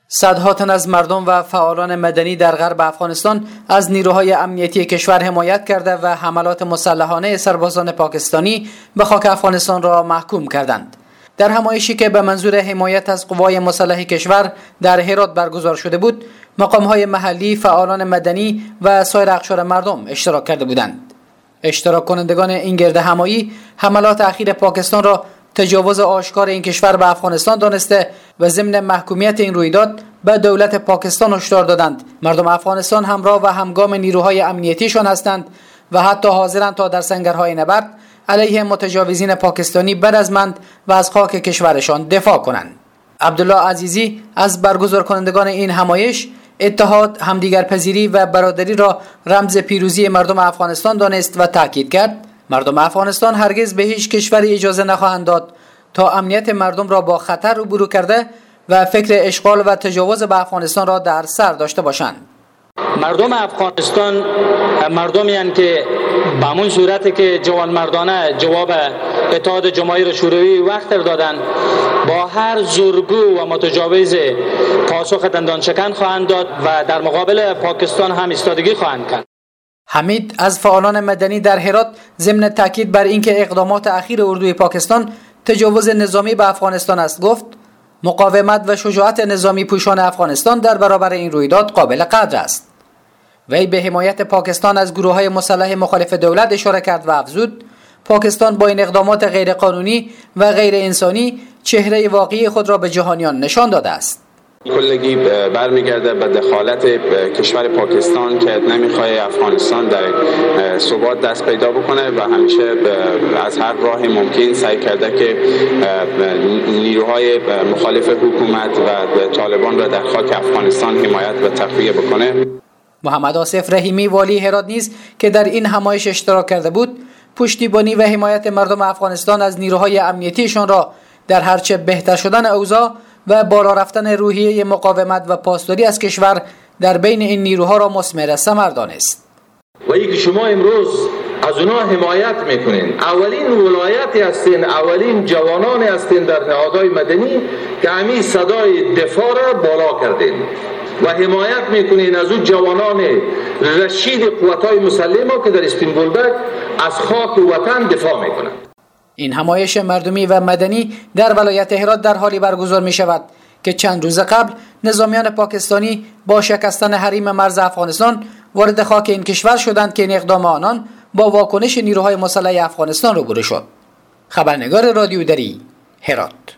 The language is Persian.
صدها تن از مردم و فعالان مدنی در غرب افغانستان از نیروهای امنیتی کشور حمایت کرده و حملات مسلحانه سربازان پاکستانی به خاک افغانستان را محکوم کردند. در همایشی که به منظور حمایت از قوای مسلح کشور در هرات برگزار شده بود، مقام‌های محلی، فعالان مدنی و سایر اقشار مردم اشتراک کرده بودند. اشتراک کنندگان این گرد همایی حملات اخیر پاکستان را تجاوز آشکار این کشور به افغانستان دانسته و ضمن محکومیت این رویداد به دولت پاکستان هشدار دادند مردم افغانستان همراه و همگام نیروهای امنیتیشان هستند و حتی حاضرند تا در سنگرهای نبرد علیه متجاوزین پاکستانی برازمند و از خاک کشورشان دفاع کنند. عبدالله عزیزی از برگزار کنندگان این همایش اتحاد، همدیگرپذیری و برادری را رمز پیروزی مردم افغانستان دانست و تاکید کرد مردم افغانستان هرگز به هیچ کشوری اجازه نخواهند داد تا امنیت مردم را با خطر روبرو کرده و فکر اشغال و تجاوز به افغانستان را در سر داشته باشند. مردم افغانستان مردمی هستند که به همون صورتی که جوانمردانه جواب اتحاد جماهیر شوروی وقت دادند، با هر زورگو و متجاوز پاسخ دندان شکن خواهند داد و در مقابل پاکستان هم ایستادگی خواهند کرد. حمید از فعالان مدنی در هرات ضمن تاکید بر اینکه اقدامات اخیر اردوی پاکستان تجاوز نظامی به افغانستان است گفت مقاومت و شجاعت نظامی پوشان افغانستان در برابر این رویداد قابل قدر است. وی به حمایت پاکستان از گروه‌های مسلح مخالف دولت اشاره کرد و افزود پاکستان با این اقدامات غیرقانونی و غیر انسانی چهره واقعی خود را به جهانیان نشان داده است. کلگی برمیگرده به دخالت کشور پاکستان که نمیخواد افغانستان در ثبات دست پیدا بکنه و همیشه از هر راه ممکن سعی کرده که نیروهای مخالف حکومت و طالبان را در خاک افغانستان حمایت و تقویه بکنه. محمد آصف رحیمی والی هرات نیز که در این همایش اشتراک کرده بود، پشتیبانی و حمایت مردم افغانستان از نیروهای امنیتیشان را در هرچه بهتر شدن اوضاع و بالا رفتن روحیه مقاومت و پاسداری از کشور در بین این نیروها را مثمر ثمر دانست. و اینکه شما امروز از اونا حمایت میکنین، اولین ولایتی هستین، اولین جوانانی هستین در نهادهای مدنی که همین صدای دفاع را بالا کردین و حمایت میکنین از اون جوانان رشید قوت‌های مسلحه که در اسپین بولدک از خاک وطن دفاع میکنند. این همایش مردمی و مدنی در ولایت هرات در حالی برگزار می شود که چند روز قبل نظامیان پاکستانی با شکستن حریم مرز افغانستان وارد خاک این کشور شدند که این اقدام آنان با واکنش نیروهای مسلح افغانستان روبرو شد. خبرنگار رادیو دری هرات.